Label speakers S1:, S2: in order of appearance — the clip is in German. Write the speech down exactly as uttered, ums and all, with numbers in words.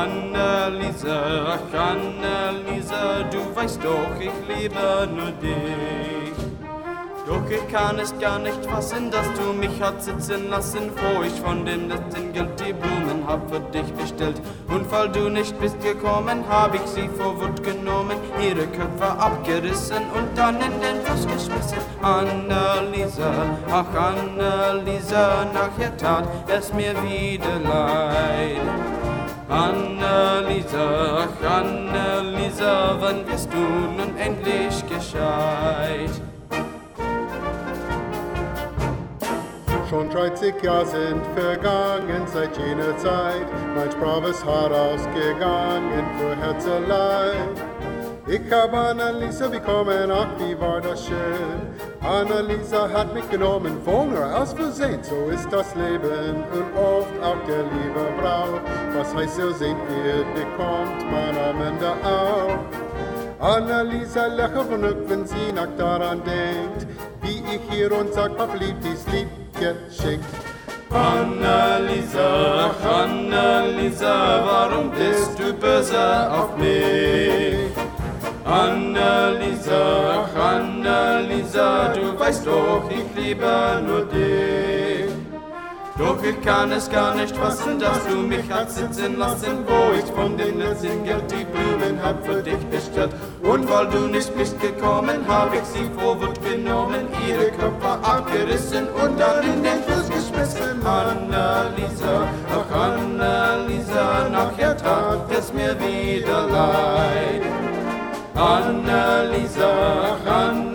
S1: Anneliese, ach Anneliese, du weißt doch, ich liebe nur dich. Doch ich kann es gar nicht fassen, dass du mich hast sitzen lassen, wo ich von dem letzten Geld die Blumen hab für dich bestellt. Und weil du nicht bist gekommen, hab ich sie vor Wut genommen, ihre Köpfe abgerissen und dann in den Fluss geschmissen. Anneliese, ach Anneliese, nachher tat es mir wieder leid. Anneliese, ach Anneliese, wann wirst du nun endlich gescheit?
S2: Schon dreißig Jahre sind vergangen seit jener Zeit, mein braves Haar ausgegangen für Herzeleid. Ich hab Anneliese bekommen, ach wie war das schön. Anneliese hat mich genommen, Wohner aus Versehen, so ist das Leben und oft auch der liebe Brauch. Was heißt so sehen wir, bekommt man am Ende auch. Anneliese lächelt von Glück, wenn sie nach daran denkt, wie ich hier und sag, Pap liebt dies Lied geschickt.
S1: Anneliese, ach Anneliese, warum bist du böse auf mich? Anneliese, ach Anneliese, du weißt doch, ich liebe nur dich. Doch ich kann es gar nicht fassen, dass du mich hast sitzen lassen, wo ich von dem letzten Geld die Blumen hab für dich bestellt. Und weil du nicht bist gekommen, hab ich sie vor Wut genommen, ihre Köpfe abgerissen und dann in den Fluss geschmissen. Anneliese, ach Anneliese, nachher tat es mir wieder leid. Anneliese, ach Anneliese,